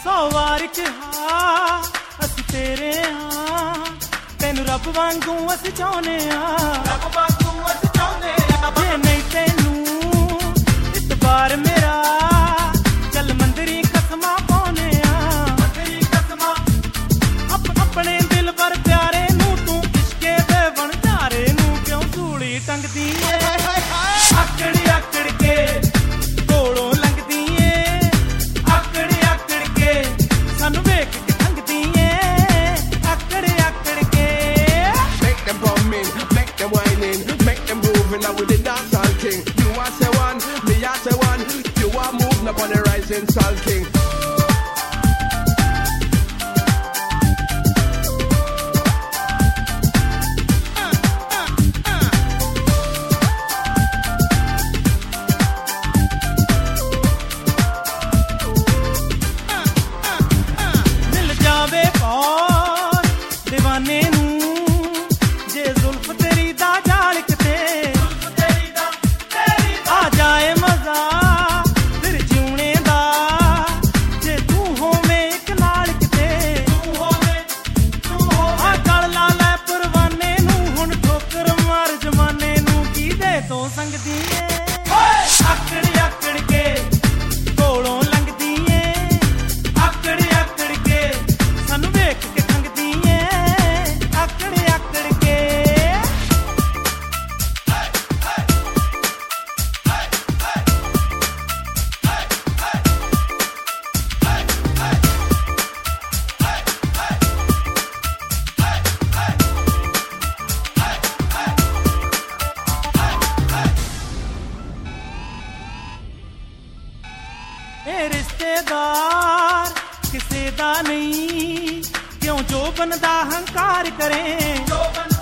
100 ਵਾਰ ਕਿਹਾ ਅਸੀਂ ਤੇਰੇ ਹਾਂ, ਤੈਨੂੰ ਰੱਬ ਵਾਂਗੂ ਅਸੀਂ ਚਾਹੁੰਦੇ ਹਾਂ, ਰੱਬ ਵਾਂਗੂ ਅਸੀਂ ਚਾਹੁੰਦੇ ਹਾਂ। ਜੇ ਨਹੀਂ ਤੈਨੂੰ ਇਤਬਾਰ ਮੇਰਾ ਚੱਲ ਮੰਦਰੀ ਕਸਮਾਂ ਪਾਉਨੇ ਆ, ਮੰਦਰੀ ਕਸਮਾਂ ਆਪਣੇ ਦਿਲ ਪਰ ਪਿਆਰੇ ਨੂੰ ਤੂੰ ਇਸ਼ਕੇ ਦੇ ਵਣਜਾਰੇ ਨੂੰ ਕਿਉਂ ਧੂੜੀ ਟੰਗਦੀ ਏ ਆਕੜੀ ਆਕੜ ਕੇ ਕੋਲੋਂ ਲੰਘਦੀ ਏ, ਆਕੜ ਆਕੜ ਕੇ ਸਾਨੂੰ ਵੇਖ ਕੇ ਟੰਗਦੀ ਏ ਆਕੜ ਆਕੜ ਕੇ। Make them come in, make them whine in, make them moving now with the dancehall king. You are say one, me I say one, you are moving up on the rising sun king. ਮਿਲ ਜਾਵੇ ਕੌਰ دیਵਾਨੇ ਨੂੰ ਜੇ ਜ਼ੁਲਫ ਤੇਰੀ ਦਾ ਜਾਲ ਕਿਤੇ, ਜ਼ੁਲਫ ਤੇਰੀ ਦਾ ਆ ਜਾਏ ਮਜ਼ਾ ਫਿਰ ਜਿਉਣੇ ਦਾ ਜੇ ਤੂੰ ਹੋਵੇਂ ਇੱਕ ਨਾਲ ਕਿਤੇ, ਤੂੰ ਹੋਵੇਂ ਆ ਗਲ ਲਾ ਲੈ ਪਰਵਾਨੇ ਨੂੰ ਹੁਣ ਠੋਕਰ ਮਾਰ ਜਮਾਨੇ ਨੂੰ ਕਿਹਦੇ ਤੋਂ ਸੰਗਦੀ ਏ ਆਕੜ ਆਕੜ ਕੇ ਕੋਲੋਂ ਲੰਘਦੀ ਏ, ਆਕੜ ਆਕੜ ਕੇ ਸਾਨੂੰ ਵੇਖ ਕੇ ਟੰਗਦੀ ਏ ਆਕੜ ਆਕੜ ਕੇ। ਇਹ ਰਿਸ਼ਤੇਦਾਰ ਕਿਸੇ ਦਾ ਨਹੀਂ ਕਿਉਂ ਜੋ ਬੰਦਾ ਹੰਕਾਰ ਕਰੇ, ਜੋ